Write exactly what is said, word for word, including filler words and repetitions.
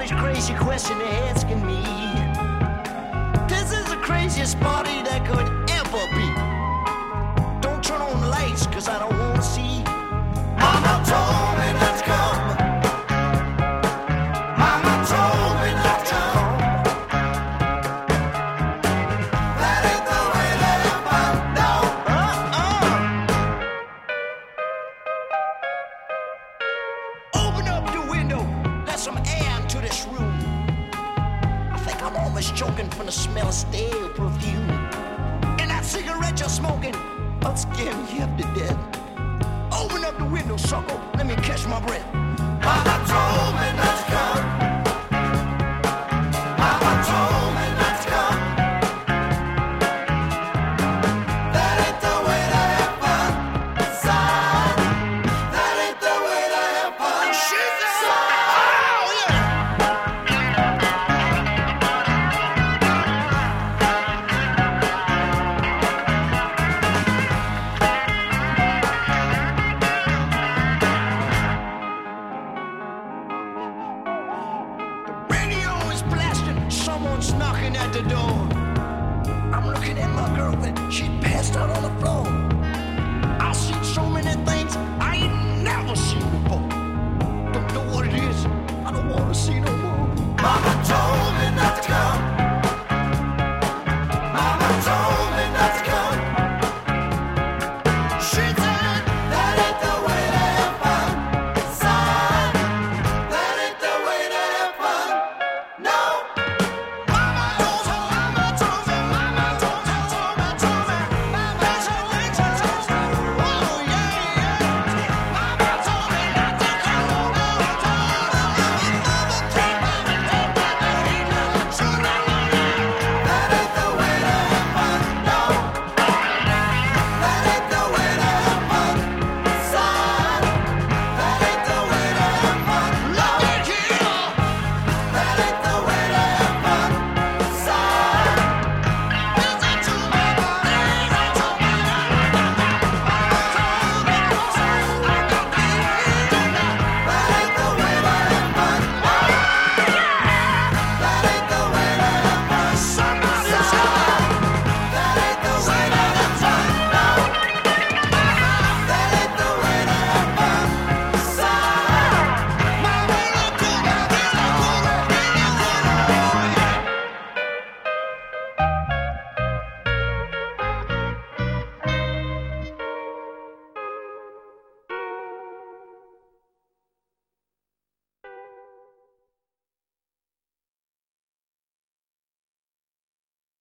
much crazy question they're asking me. This is the craziest party that could ever be. Don't turn on the lights, cause I don't wanna see. Mama told me not to come. Mama told me not to come. That ain't the way that I found out. Uh-uh. Open up your window, let some air into this room. I think I'm almost choking from the smell of stale perfume. And that cigarette you're smoking, I'll scare me half to death. Open up the window, sucker, let me catch my breath. Mama told me not to come. Mama told me not to come. That ain't the way to have fun, son. That ain't the way to have fun. She's someone's knocking at the door. I'm looking at my girlfriend, she passed out on the floor. I've seen so many things I ain't never seen before. Don't know what it is, I don't wanna see no